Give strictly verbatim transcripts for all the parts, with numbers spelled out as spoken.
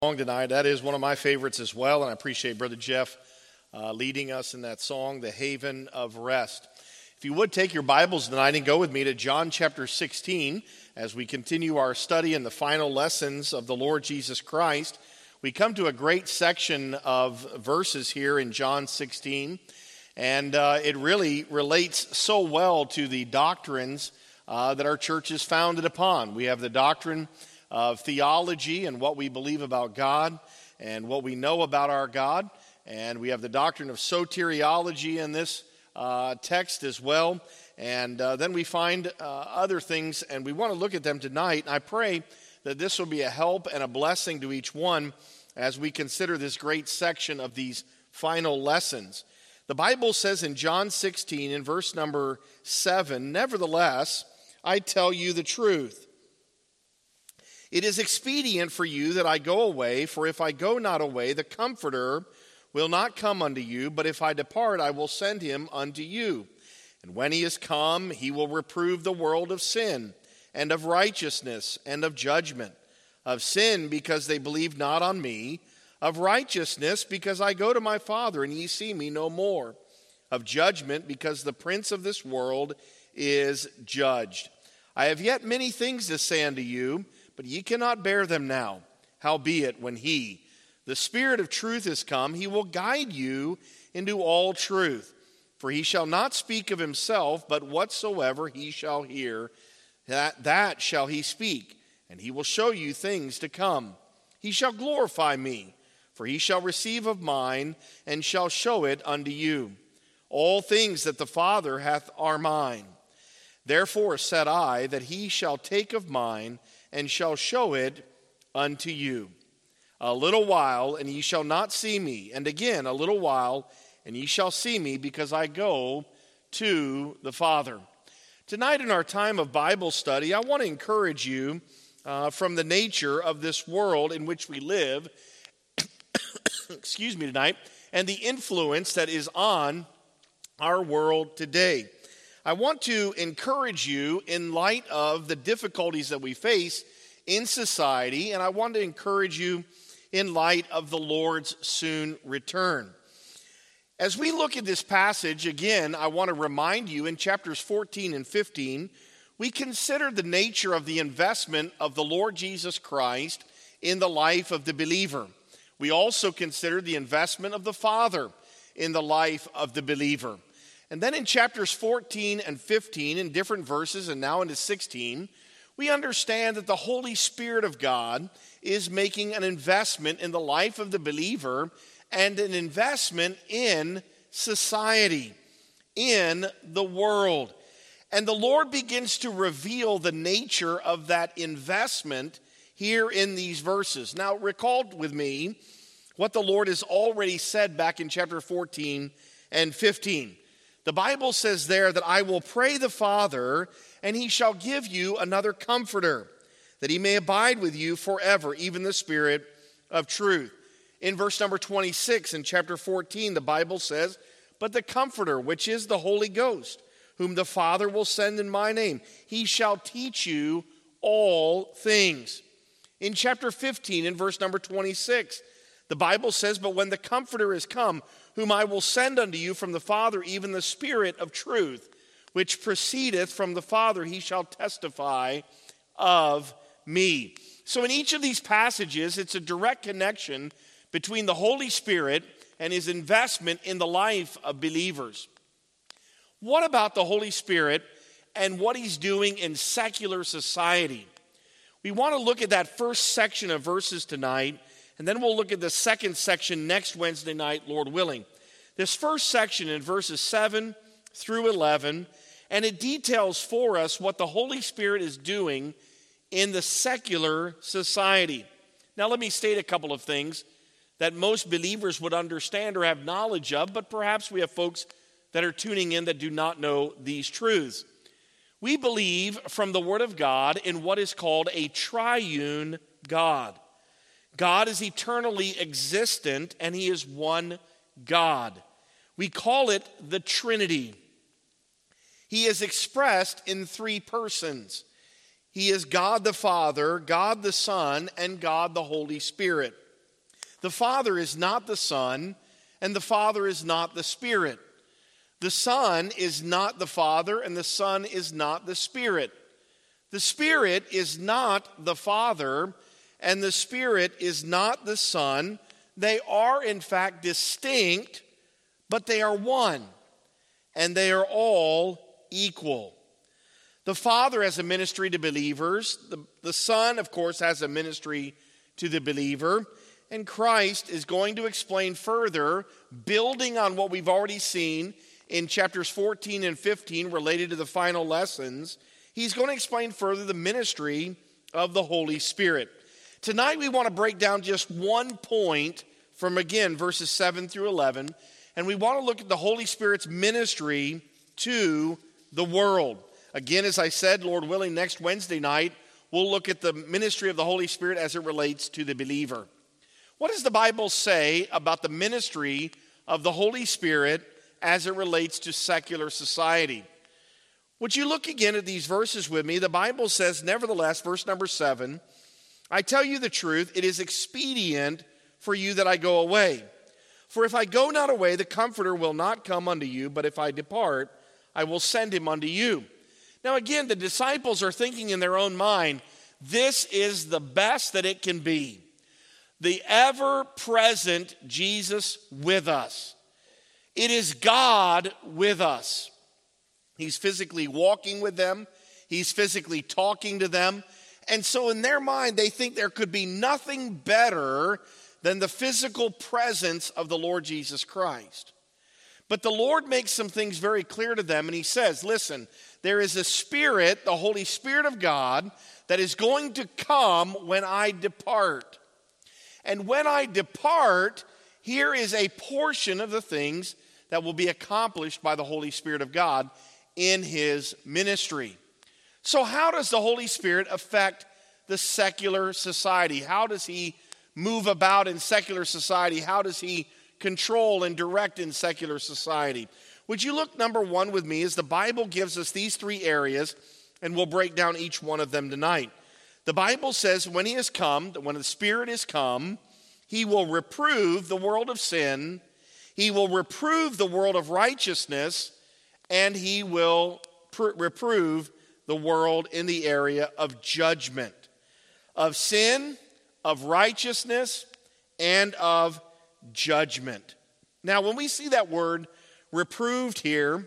Song tonight. That is one of my favorites as well, and I appreciate Brother Jeff uh, leading us in that song, The Haven of Rest. If you would take your Bibles tonight and go with me to John chapter sixteen as we continue our study in the final lessons of the Lord Jesus Christ. We come to a great section of verses here in John sixteen, and uh, it really relates so well to the doctrines uh, that our church is founded upon. We have the doctrine of theology and what we believe about God and what we know about our God. And we have the doctrine of soteriology in this uh, text as well. And uh, then we find uh, other things, and we want to look at them tonight. I pray that this will be a help and a blessing to each one as we consider this great section of these final lessons. The Bible says in John sixteen, in verse number seven, "Nevertheless, I tell you the truth. It is expedient for you that I go away, for if I go not away, the Comforter will not come unto you, but if I depart, I will send him unto you. And when he is come, he will reprove the world of sin, and of righteousness, and of judgment. Of sin, because they believe not on me. Of righteousness, because I go to my Father, and ye see me no more. Of judgment, because the prince of this world is judged. I have yet many things to say unto you, but ye cannot bear them now. Howbeit, when he, the Spirit of truth, is come, he will guide you into all truth. For he shall not speak of himself, but whatsoever he shall hear, that, that shall he speak, and he will show you things to come. He shall glorify me, for he shall receive of mine, and shall show it unto you. All things that the Father hath are mine. Therefore said I, that he shall take of mine, and shall show it unto you. A little while, and ye shall not see me. And again, a little while, and ye shall see me, because I go to the Father." Tonight in our time of Bible study, I want to encourage you uh, from the nature of this world in which we live, excuse me tonight, and the influence that is on our world today. I want to encourage you in light of the difficulties that we face in society, and I want to encourage you in light of the Lord's soon return. As we look at this passage, again, I want to remind you in chapters fourteen and fifteen, we consider the nature of the investment of the Lord Jesus Christ in the life of the believer. We also consider the investment of the Father in the life of the believer. And then in chapters fourteen and fifteen, in different verses, and now into sixteen, we understand that the Holy Spirit of God is making an investment in the life of the believer and an investment in society, in the world. And the Lord begins to reveal the nature of that investment here in these verses. Now, recall with me what the Lord has already said back in chapter fourteen and fifteen. The Bible says there that I will pray the Father, and he shall give you another comforter, that he may abide with you forever, even the Spirit of truth. In verse number twenty-six in chapter fourteen, the Bible says, "But the Comforter, which is the Holy Ghost, whom the Father will send in my name, he shall teach you all things." In chapter fifteen, in verse number twenty-six, the Bible says, "But when the Comforter is come, whom I will send unto you from the Father, even the Spirit of truth, which proceedeth from the Father, he shall testify of me." So in each of these passages, it's a direct connection between the Holy Spirit and his investment in the life of believers. What about the Holy Spirit and what he's doing in secular society? We want to look at that first section of verses tonight, and then we'll look at the second section next Wednesday night, Lord willing. This first section in verses seven through eleven, and it details for us what the Holy Spirit is doing in the secular society. Now let me state a couple of things that most believers would understand or have knowledge of, but perhaps we have folks that are tuning in that do not know these truths. We believe from the Word of God in what is called a triune God. God is eternally existent, and he is one God. We call it the Trinity. He is expressed in three persons. He is God the Father, God the Son, and God the Holy Spirit. The Father is not the Son, and the Father is not the Spirit. The Son is not the Father, and the Son is not the Spirit. The Spirit is not the Father, and the Spirit is not the Son. They are, in fact, distinct, but they are one, and they are all equal. The Father has a ministry to believers. The, the Son, of course, has a ministry to the believer. And Christ is going to explain further, building on what we've already seen in chapters fourteen and fifteen related to the final lessons. He's going to explain further the ministry of the Holy Spirit. Tonight we want to break down just one point from, again, verses seven through eleven. And we want to look at the Holy Spirit's ministry to the world. Again, as I said, Lord willing, next Wednesday night, we'll look at the ministry of the Holy Spirit as it relates to the believer. What does the Bible say about the ministry of the Holy Spirit as it relates to secular society? Would you look again at these verses with me? The Bible says, nevertheless, verse number seven, I tell you the truth, it is expedient for you that I go away. For if I go not away, the Comforter will not come unto you, but if I depart, I will send him unto you. Now again, the disciples are thinking in their own mind, this is the best that it can be. The ever-present Jesus with us. It is God with us. He's physically walking with them. He's physically talking to them. And so in their mind, they think there could be nothing better than the physical presence of the Lord Jesus Christ. But the Lord makes some things very clear to them, and he says, listen, there is a Spirit, the Holy Spirit of God, that is going to come when I depart. And when I depart, here is a portion of the things that will be accomplished by the Holy Spirit of God in his ministry. So how does the Holy Spirit affect the secular society? How does he move about in secular society? How does he control and direct in secular society? Would you look, number one, with me as the Bible gives us these three areas, and we'll break down each one of them tonight. The Bible says when he has come, when the Spirit is come, he will reprove the world of sin, he will reprove the world of righteousness, and he will pr- reprove the world in the area of judgment, of sin, of righteousness, and of judgment. Now, when we see that word reproved here,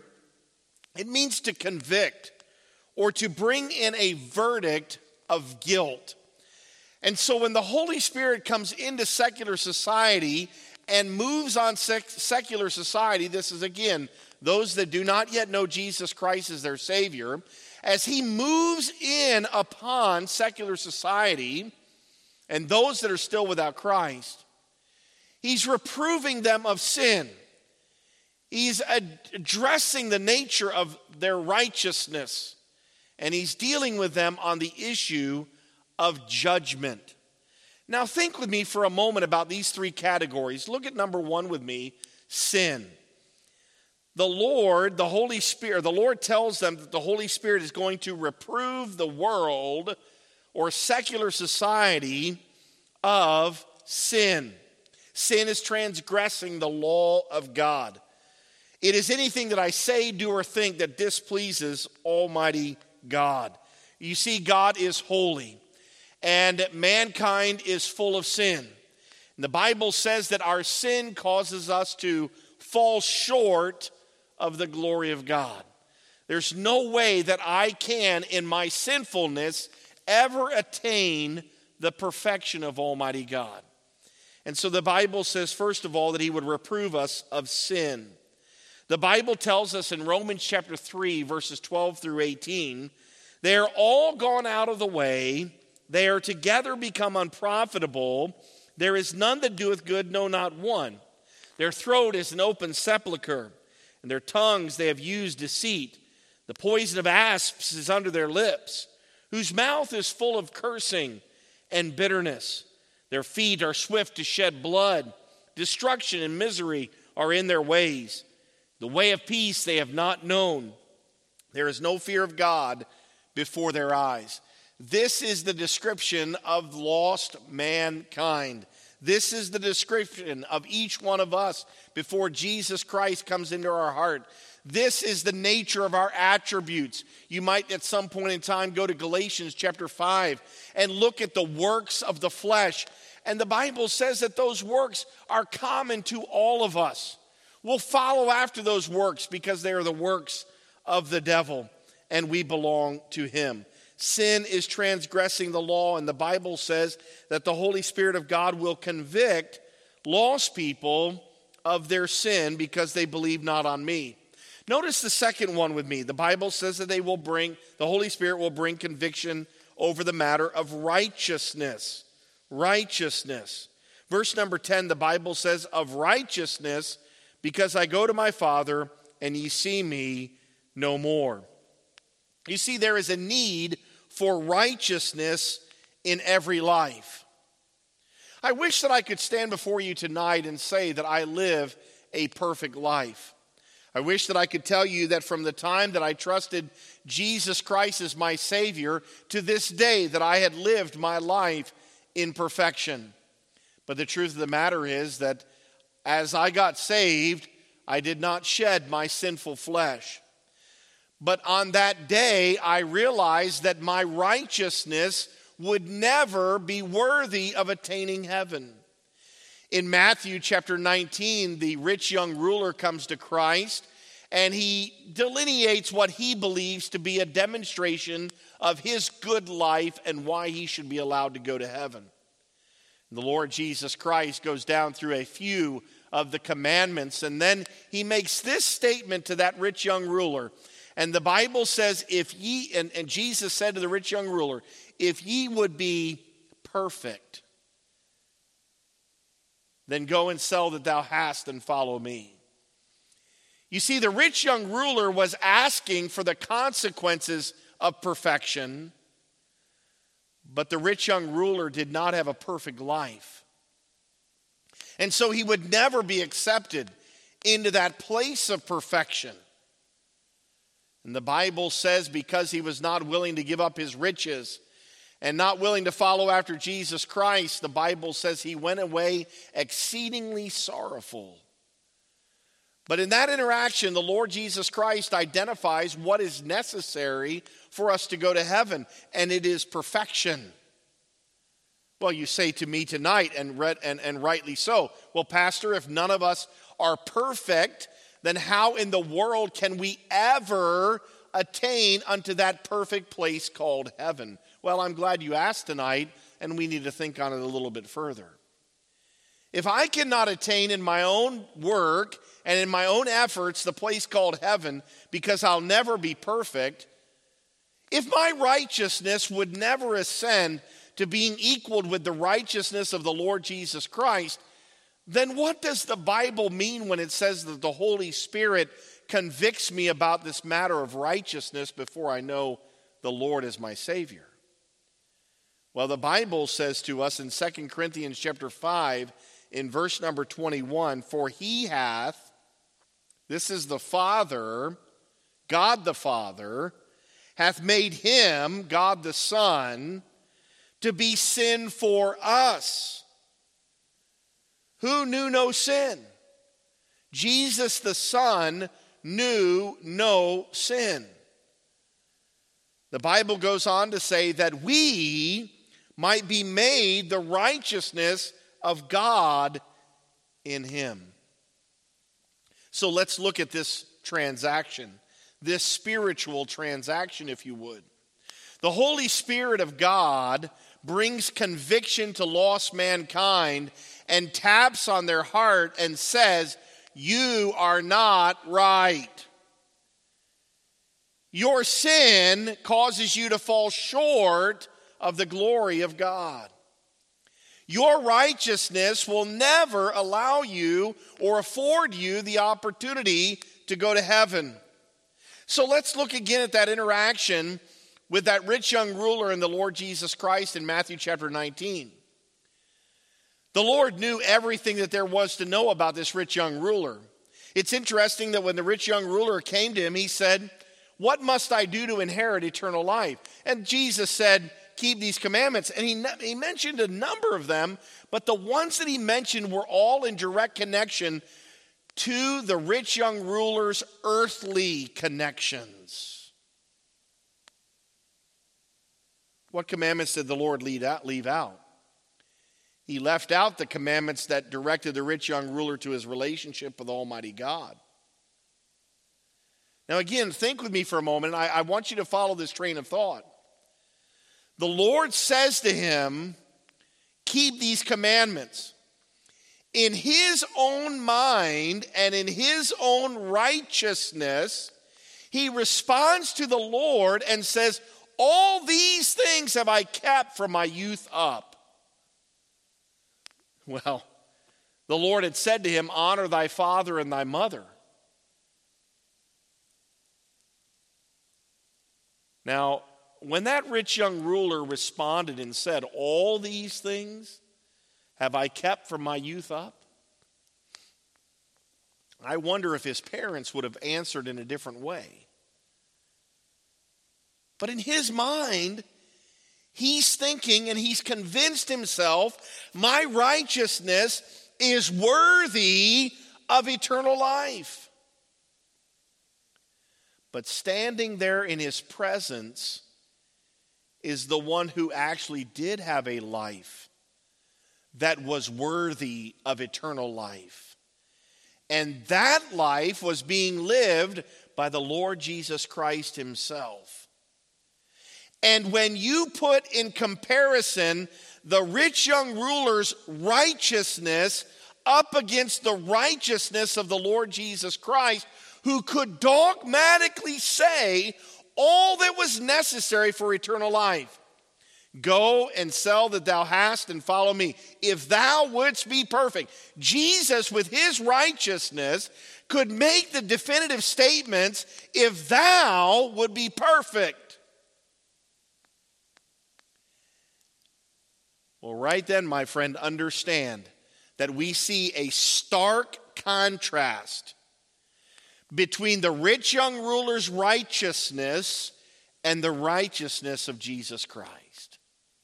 it means to convict or to bring in a verdict of guilt. And so when the Holy Spirit comes into secular society and moves on sec- secular society, this is again, those that do not yet know Jesus Christ as their Savior, as he moves in upon secular society and those that are still without Christ, he's reproving them of sin. He's addressing the nature of their righteousness. And he's dealing with them on the issue of judgment. Now think with me for a moment about these three categories. Look at number one with me, sin. The Lord, the Holy Spirit, the Lord tells them that the Holy Spirit is going to reprove the world or secular society of sin. Sin is transgressing the law of God. It is anything that I say, do, or think that displeases Almighty God. You see, God is holy, and mankind is full of sin. And the Bible says that our sin causes us to fall short of the glory of God. There's no way that I can, in my sinfulness, ever attain the perfection of Almighty God. And so the Bible says, first of all, that he would reprove us of sin. The Bible tells us in Romans chapter three, verses twelve through eighteen, they are all gone out of the way. They are together become unprofitable. There is none that doeth good, no, not one. Their throat is an open sepulchre, and their tongues they have used deceit. The poison of asps is under their lips, whose mouth is full of cursing and bitterness. Their feet are swift to shed blood. Destruction and misery are in their ways. The way of peace they have not known. There is no fear of God before their eyes. This is the description of lost mankind. This is the description of each one of us before Jesus Christ comes into our heart. This is the nature of our attributes. You might at some point in time go to Galatians chapter five and look at the works of the flesh. And the Bible says that those works are common to all of us. We'll follow after those works because they are the works of the devil, and we belong to him. Sin is transgressing the law, and the Bible says that the Holy Spirit of God will convict lost people of their sin because they believe not on me. Notice the second one with me. The Bible says that they will bring, the Holy Spirit will bring conviction over the matter of righteousness. Righteousness. Verse number ten, the Bible says, of righteousness, because I go to my Father, and ye see me no more. You see, there is a need for righteousness in every life. I wish that I could stand before you tonight and say that I live a perfect life. I wish that I could tell you that from the time that I trusted Jesus Christ as my Savior to this day that I had lived my life in perfection. But the truth of the matter is that as I got saved, I did not shed my sinful flesh. But on that day, I realized that my righteousness would never be worthy of attaining heaven. In Matthew chapter nineteen, the rich young ruler comes to Christ, and he delineates what he believes to be a demonstration of his good life and why he should be allowed to go to heaven. The Lord Jesus Christ goes down through a few of the commandments, and then he makes this statement to that rich young ruler. And the Bible says, if ye, and, and Jesus said to the rich young ruler, if ye would be perfect, then go and sell that thou hast and follow me. You see, the rich young ruler was asking for the consequences of perfection, but the rich young ruler did not have a perfect life. And so he would never be accepted into that place of perfection. And the Bible says because he was not willing to give up his riches and not willing to follow after Jesus Christ, the Bible says he went away exceedingly sorrowful. But in that interaction, the Lord Jesus Christ identifies what is necessary for us to go to heaven, and it is perfection. Well, you say to me tonight, and, read, and, and rightly so, well, Pastor, if none of us are perfect, then how in the world can we ever attain unto that perfect place called heaven? Well, I'm glad you asked tonight, and we need to think on it a little bit further. If I cannot attain in my own work and in my own efforts the place called heaven because I'll never be perfect, if my righteousness would never ascend to being equaled with the righteousness of the Lord Jesus Christ, then what does the Bible mean when it says that the Holy Spirit convicts me about this matter of righteousness before I know the Lord as my Savior? Well, the Bible says to us in Second Corinthians chapter five, in verse number twenty-one, for he hath, this is the Father, God the Father, hath made him, God the Son, to be sin for us, who knew no sin. Jesus the Son knew no sin. The Bible goes on to say that we might be made the righteousness of God in him. So let's look at this transaction, this spiritual transaction, if you would. The Holy Spirit of God brings conviction to lost mankind and taps on their heart and says, you are not right. Your sin causes you to fall short of the glory of God. Your righteousness will never allow you or afford you the opportunity to go to heaven. So let's look again at that interaction with that rich young ruler and the Lord Jesus Christ in Matthew chapter nineteen. The Lord knew everything that there was to know about this rich young ruler. It's interesting that when the rich young ruler came to him, he said, what must I do to inherit eternal life? And Jesus said, keep these commandments. And he, he mentioned a number of them, but the ones that he mentioned were all in direct connection to the rich young ruler's earthly connections. What commandments did the Lord leave out? Leave out? He left out the commandments that directed the rich young ruler to his relationship with Almighty God. Now again, think with me for a moment. I, I want you to follow this train of thought. The Lord says to him, keep these commandments. In his own mind and in his own righteousness, he responds to the Lord and says, all these things have I kept from my youth up. Well, the Lord had said to him, honor thy father and thy mother. Now, when that rich young ruler responded and said, all these things have I kept from my youth up? I wonder if his parents would have answered in a different way. But in his mind, he's thinking and he's convinced himself, my righteousness is worthy of eternal life. But standing there in his presence is the one who actually did have a life that was worthy of eternal life. And that life was being lived by the Lord Jesus Christ himself. And when you put in comparison the rich young ruler's righteousness up against the righteousness of the Lord Jesus Christ, who could dogmatically say all that was necessary for eternal life. Go and sell that thou hast and follow me. If thou wouldst be perfect. Jesus, with his righteousness, could make the definitive statements, if thou would be perfect. Well, right then, my friend, understand that we see a stark contrast between the rich young ruler's righteousness and the righteousness of Jesus Christ.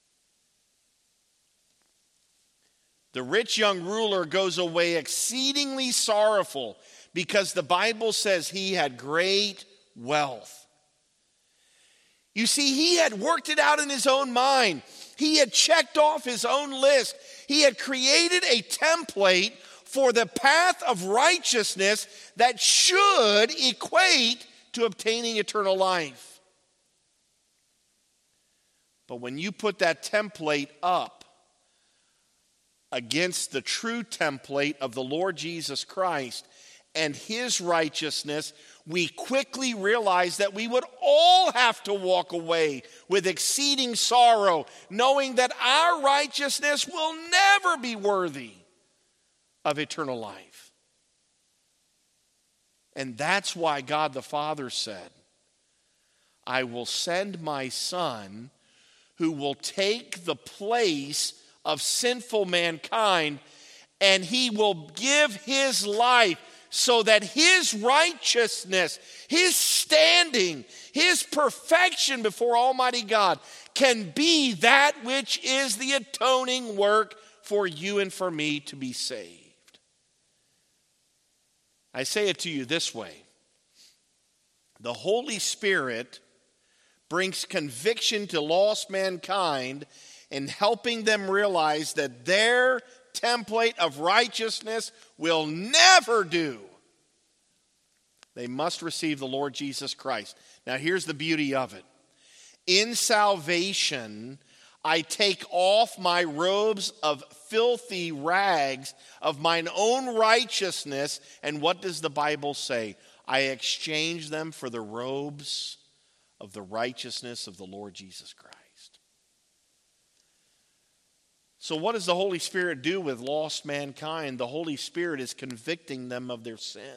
The rich young ruler goes away exceedingly sorrowful because the Bible says he had great wealth. You see, he had worked it out in his own mind. He had checked off his own list. He had created a template for the path of righteousness that should equate to obtaining eternal life. But when you put that template up against the true template of the Lord Jesus Christ and his righteousness, we quickly realize that we would all have to walk away with exceeding sorrow, knowing that our righteousness will never be worthy of eternal life. And that's why God the Father said, I will send my Son who will take the place of sinful mankind, and he will give his life so that his righteousness, his standing, his perfection before Almighty God can be that which is the atoning work for you and for me to be saved. I say it to you this way. The Holy Spirit brings conviction to lost mankind in helping them realize that their template of righteousness will never do. They must receive the Lord Jesus Christ. Now here's the beauty of it. In salvation, I take off my robes of filthy rags of mine own righteousness. And what does the Bible say? I exchange them for the robes of the righteousness of the Lord Jesus Christ. So what does the Holy Spirit do with lost mankind? The Holy Spirit is convicting them of their sin.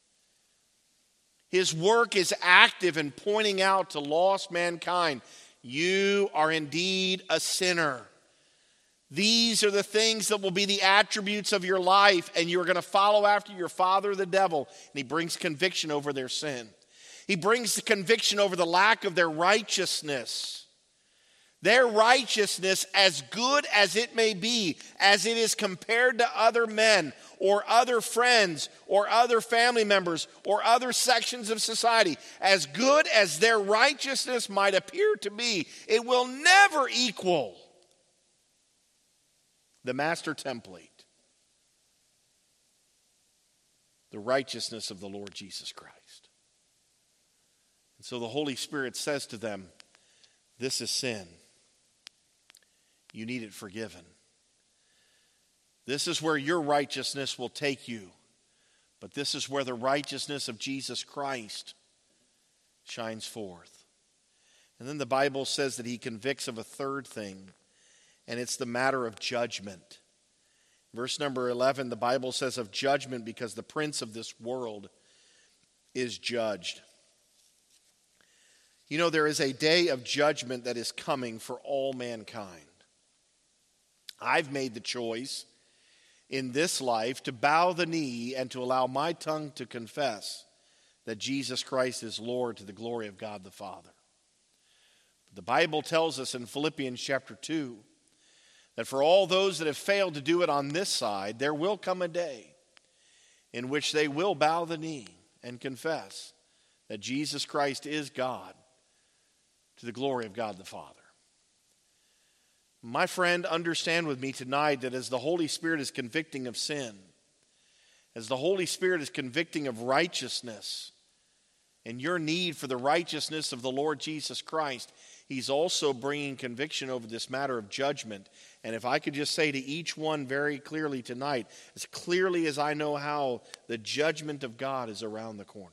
His work is active in pointing out to lost mankind, you are indeed a sinner. These are the things that will be the attributes of your life, and you're going to follow after your father, the devil. And he brings conviction over their sin. He brings the conviction over the lack of their righteousness. Their righteousness, as good as it may be, as it is compared to other men or other friends or other family members or other sections of society, as good as their righteousness might appear to be, it will never equal the master template, the righteousness of the Lord Jesus Christ. And so the Holy Spirit says to them, this is sin. You need it forgiven. This is where your righteousness will take you. But this is where the righteousness of Jesus Christ shines forth. And then the Bible says that he convicts of a third thing, and it's the matter of judgment. Verse number eleven, the Bible says of judgment because the prince of this world is judged. You know, there is a day of judgment that is coming for all mankind. I've made the choice in this life to bow the knee and to allow my tongue to confess that Jesus Christ is Lord to the glory of God the Father. The Bible tells us in Philippians chapter two that for all those that have failed to do it on this side, there will come a day in which they will bow the knee and confess that Jesus Christ is God to the glory of God the Father. My friend, understand with me tonight that as the Holy Spirit is convicting of sin, as the Holy Spirit is convicting of righteousness and your need for the righteousness of the Lord Jesus Christ, he's also bringing conviction over this matter of judgment. And if I could just say to each one very clearly tonight, as clearly as I know how, the judgment of God is around the corner.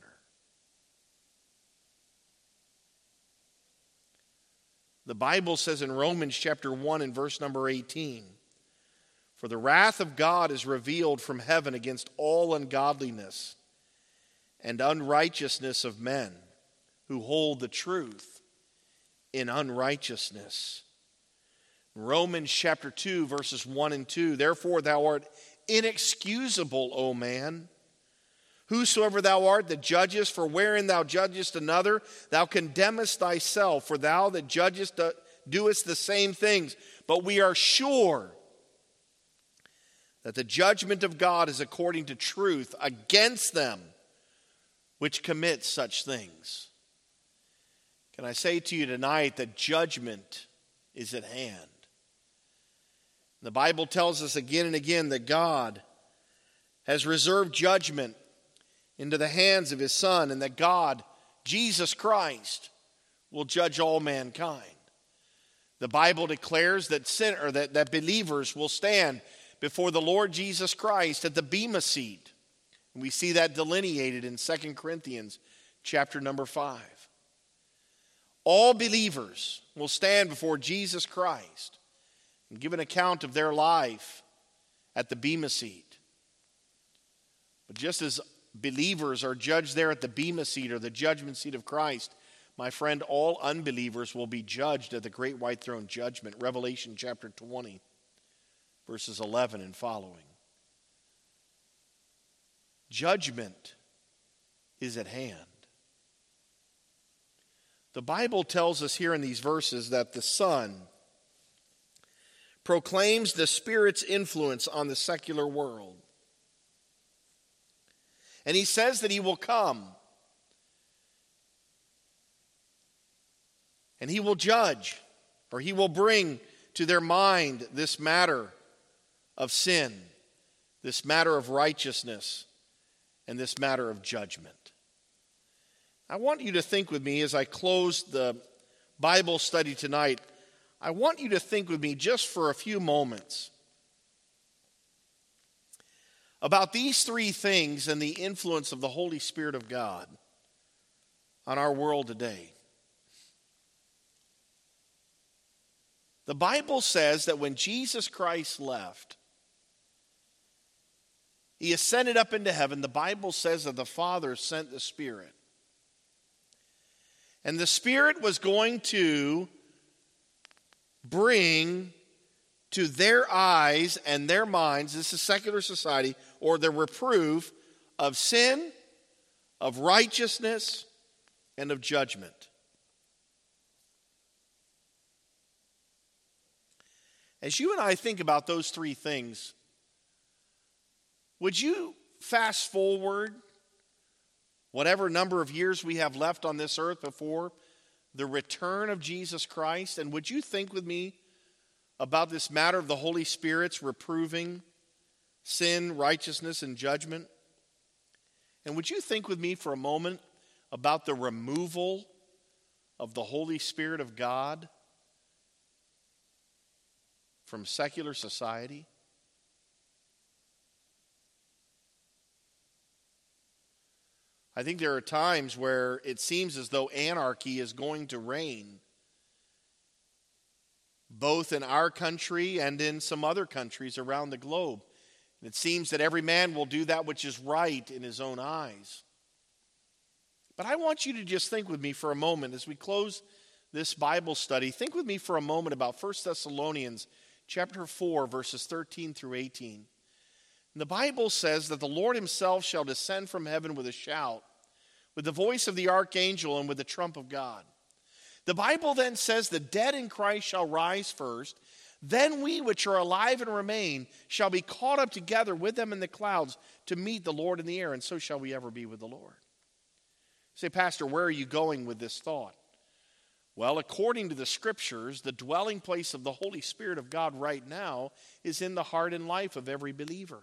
The Bible says in Romans chapter one and verse number eighteen, for the wrath of God is revealed from heaven against all ungodliness and unrighteousness of men who hold the truth in unrighteousness. Romans chapter two verses one and two, therefore thou art inexcusable, O man, whosoever thou art that judgest, for wherein thou judgest another, thou condemnest thyself, for thou that judgest doest the same things. But we are sure that the judgment of God is according to truth against them which commit such things. Can I say to you tonight that judgment is at hand? The Bible tells us again and again that God has reserved judgment into the hands of his Son, and that God, Jesus Christ, will judge all mankind. The Bible declares that sin, or that, that believers will stand before the Lord Jesus Christ at the bema seat. And we see that delineated in Second Corinthians chapter number five. All believers will stand before Jesus Christ and give an account of their life at the bema seat. But just as believers are judged there at the bema seat or the judgment seat of Christ, my friend, all unbelievers will be judged at the great white throne judgment. Revelation chapter twenty, verses eleven and following. Judgment is at hand. The Bible tells us here in these verses that the Son proclaims the Spirit's influence on the secular world. And he says that he will come and he will judge, or he will bring to their mind this matter of sin, this matter of righteousness, and this matter of judgment. I want you to think with me as I close the Bible study tonight, I want you to think with me just for a few moments about these three things and the influence of the Holy Spirit of God on our world today. The Bible says that when Jesus Christ left, he ascended up into heaven. The Bible says that the Father sent the Spirit. And the Spirit was going to bring to their eyes and their minds, this is secular society, or the reproof of sin, of righteousness, and of judgment. As you and I think about those three things, would you fast forward whatever number of years we have left on this earth before the return of Jesus Christ? And would you think with me about this matter of the Holy Spirit's reproving sin, righteousness, and judgment? And would you think with me for a moment about the removal of the Holy Spirit of God from secular society? I think there are times where it seems as though anarchy is going to reign, both in our country and in some other countries around the globe. And it seems that every man will do that which is right in his own eyes. But I want you to just think with me for a moment as we close this Bible study. Think with me for a moment about First Thessalonians chapter four, verses thirteen through eighteen. And the Bible says that the Lord himself shall descend from heaven with a shout, with the voice of the archangel, and with the trump of God. The Bible then says the dead in Christ shall rise first. Then we which are alive and remain shall be caught up together with them in the clouds to meet the Lord in the air, and so shall we ever be with the Lord. You say, Pastor, where are you going with this thought? Well, according to the Scriptures, the dwelling place of the Holy Spirit of God right now is in the heart and life of every believer.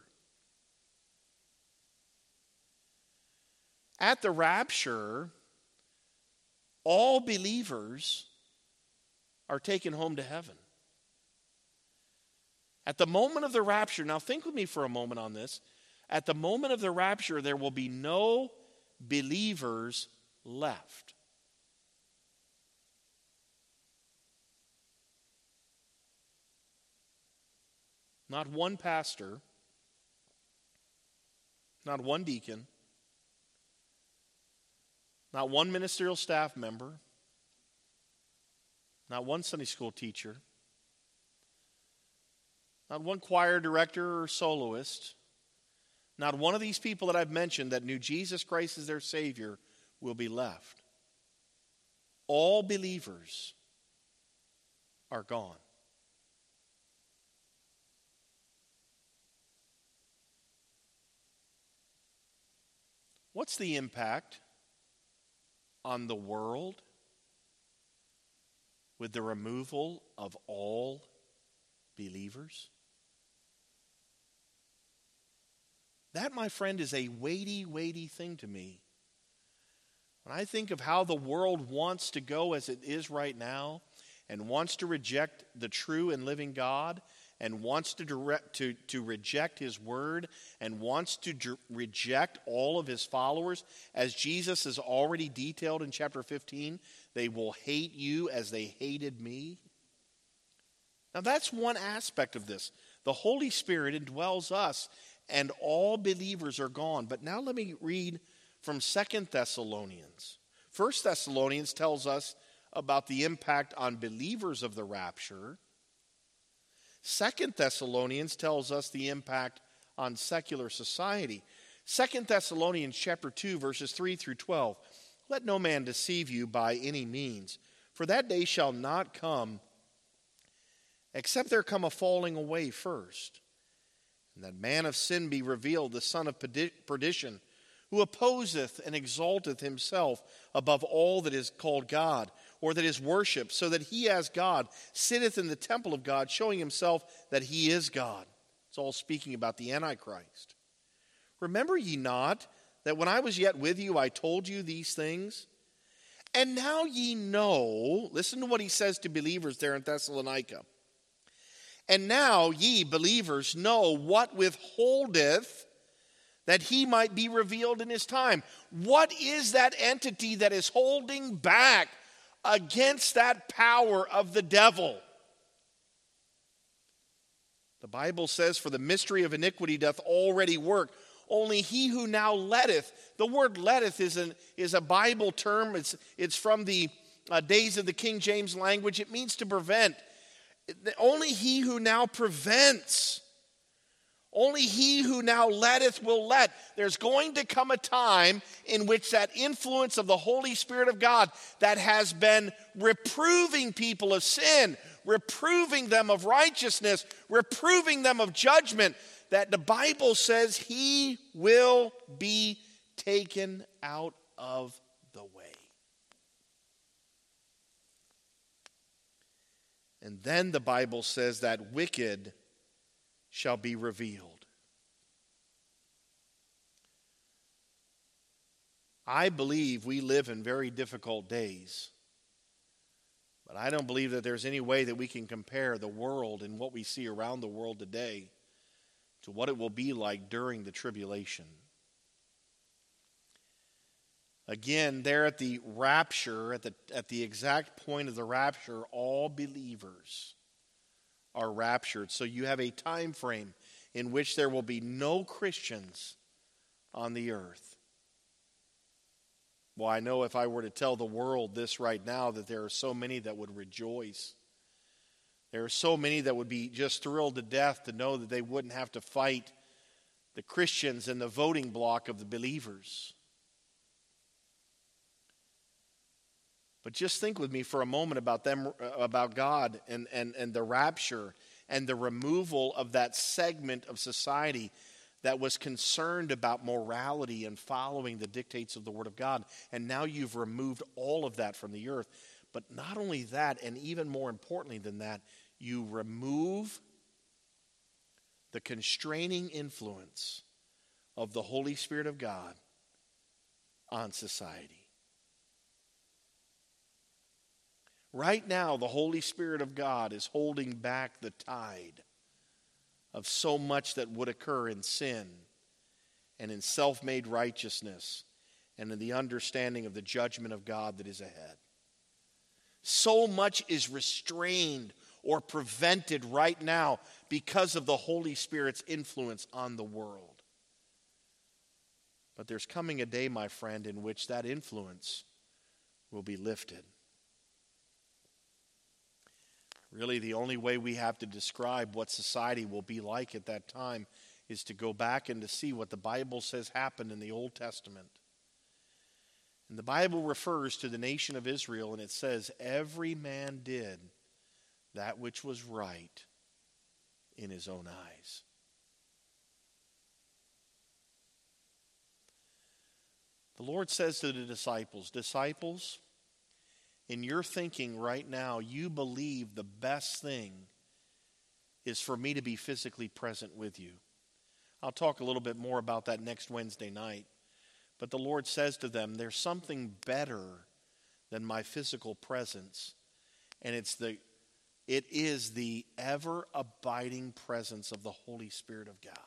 At the rapture, all believers are taken home to heaven. At the moment of the rapture, now think with me for a moment on this. At the moment of the rapture, there will be no believers left. Not one pastor, not one deacon, not one ministerial staff member, not one Sunday school teacher, not one choir director or soloist, not one of these people that I've mentioned that knew Jesus Christ as their Savior will be left. All believers are gone. What's the impact on the world with the removal of all believers? That, my friend, is a weighty, weighty thing to me. When I think of how the world wants to go as it is right now and wants to reject the true and living God and wants to direct, to, to reject his word and wants to d- reject all of his followers, as Jesus has already detailed in chapter fifteen, they will hate you as they hated me. Now that's one aspect of this. The Holy Spirit indwells us and all believers are gone. But now let me read from Second Thessalonians. First Thessalonians tells us about the impact on believers of the rapture. Second Thessalonians tells us the impact on secular society. Second Thessalonians chapter two, verses three through twelve. Let no man deceive you by any means, for that day shall not come except there come a falling away first, and that man of sin be revealed, the son of perdition, who opposeth and exalteth himself above all that is called God, or that is worshipped, so that he as God sitteth in the temple of God, showing himself that he is God. It's all speaking about the Antichrist. Remember ye not that when I was yet with you, I told you these things? And now ye know, listen to what he says to believers there in Thessalonica. And now ye believers know what withholdeth, that he might be revealed in his time. What is that entity that is holding back against that power of the devil? The Bible says, for the mystery of iniquity doth already work. Only he who now letteth, the word letteth is, an, is a Bible term. It's, it's from the uh, days of the King James language. It means to prevent. Only he who now prevents, only he who now letteth will let. There's going to come a time in which that influence of the Holy Spirit of God that has been reproving people of sin, reproving them of righteousness, reproving them of judgment, that the Bible says he will be taken out of the way. And then the Bible says that wicked shall be revealed. I believe we live in very difficult days. But I don't believe that there's any way that we can compare the world and what we see around the world today to what it will be like during the tribulation. Again, there at the rapture, at the, at the exact point of the rapture, all believers are raptured. So you have a time frame in which there will be no Christians on the earth. Well, I know if I were to tell the world this right now, that there are so many that would rejoice. There are so many that would be just thrilled to death to know that they wouldn't have to fight the Christians in the voting block of the believers. But just think with me for a moment about them, about God and, and, and the rapture and the removal of that segment of society that was concerned about morality and following the dictates of the Word of God. And now you've removed all of that from the earth. But not only that, and even more importantly than that, you remove the constraining influence of the Holy Spirit of God on society. Right now, the Holy Spirit of God is holding back the tide of so much that would occur in sin and in self-made righteousness and in the understanding of the judgment of God that is ahead. So much is restrained or prevented right now because of the Holy Spirit's influence on the world. But there's coming a day, my friend, in which that influence will be lifted. Really, the only way we have to describe what society will be like at that time is to go back and to see what the Bible says happened in the Old Testament. And the Bible refers to the nation of Israel, and it says, every man did that which was right in his own eyes. The Lord says to the disciples, disciples, in your thinking right now, you believe the best thing is for me to be physically present with you. I'll talk a little bit more about that next Wednesday night. But the Lord says to them, there's something better than my physical presence. And it's the, it is the ever-abiding presence of the Holy Spirit of God.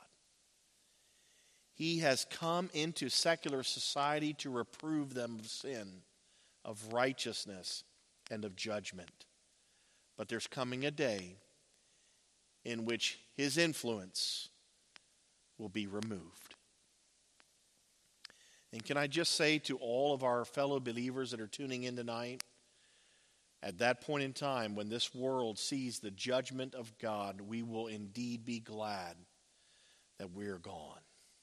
He has come into secular society to reprove them of sin, of righteousness, and of judgment. But there's coming a day in which his influence will be removed. And can I just say to all of our fellow believers that are tuning in tonight, at that point in time when this world sees the judgment of God, we will indeed be glad that we're gone.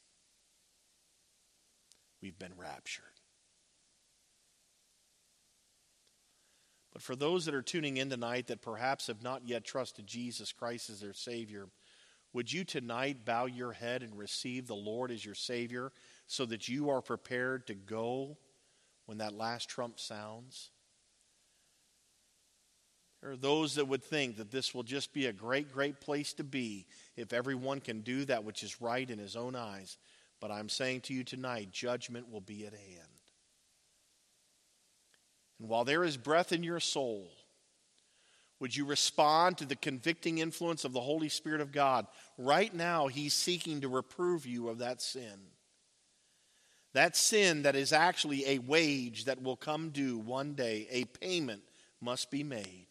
We've been raptured. But for those that are tuning in tonight that perhaps have not yet trusted Jesus Christ as their Savior, would you tonight bow your head and receive the Lord as your Savior so that you are prepared to go when that last trump sounds? There are those that would think that this will just be a great, great place to be if everyone can do that which is right in his own eyes. But I'm saying to you tonight, judgment will be at hand. And while there is breath in your soul, would you respond to the convicting influence of the Holy Spirit of God? Right now, he's seeking to reprove you of that sin. That sin that is actually a wage that will come due one day. A payment must be made.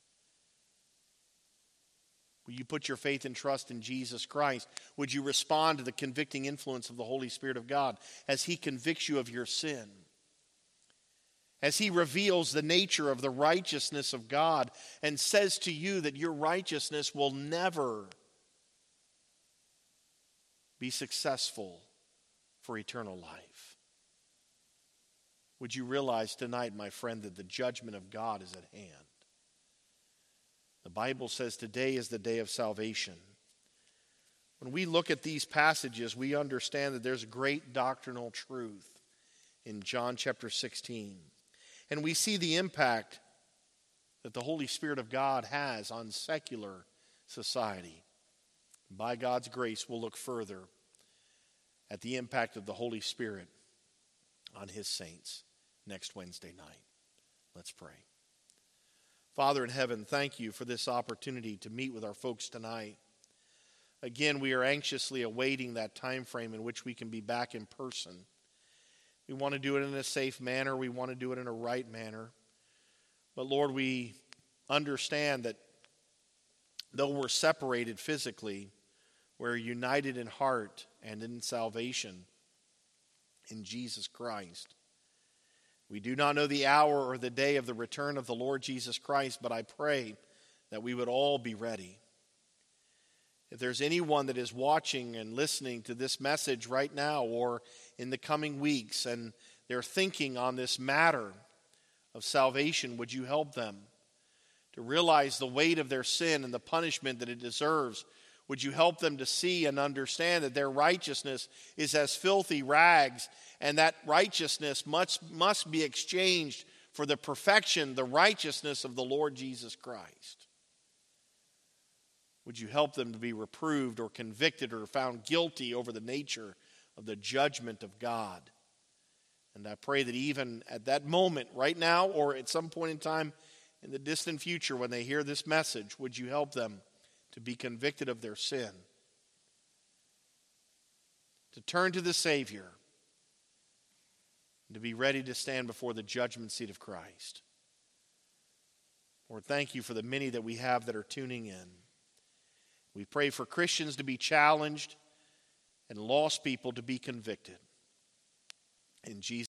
Will you put your faith and trust in Jesus Christ? Would you respond to the convicting influence of the Holy Spirit of God as he convicts you of your sin? As he reveals the nature of the righteousness of God and says to you that your righteousness will never be successful for eternal life. Would you realize tonight, my friend, that the judgment of God is at hand? The Bible says today is the day of salvation. When we look at these passages, we understand that there's great doctrinal truth in John chapter sixteen. And we see the impact that the Holy Spirit of God has on secular society. By God's grace, we'll look further at the impact of the Holy Spirit on his saints next Wednesday night. Let's pray. Father in heaven, thank you for this opportunity to meet with our folks tonight. Again, we are anxiously awaiting that time frame in which we can be back in person. We want to do it in a safe manner. We want to do it in a right manner. But Lord, we understand that though we're separated physically, we're united in heart and in salvation in Jesus Christ. We do not know the hour or the day of the return of the Lord Jesus Christ, but I pray that we would all be ready. If there's anyone that is watching and listening to this message right now or in the coming weeks and they're thinking on this matter of salvation, would you help them to realize the weight of their sin and the punishment that it deserves? Would you help them to see and understand that their righteousness is as filthy rags, and that righteousness must, must be exchanged for the perfection, the righteousness of the Lord Jesus Christ? Would you help them to be reproved or convicted or found guilty over the nature of the judgment of God? And I pray that even at that moment, right now, or at some point in time in the distant future when they hear this message, would you help them to be convicted of their sin, to turn to the Savior, and to be ready to stand before the judgment seat of Christ. Lord, thank you for the many that we have that are tuning in. We pray for Christians to be challenged and lost people to be convicted. In Jesus'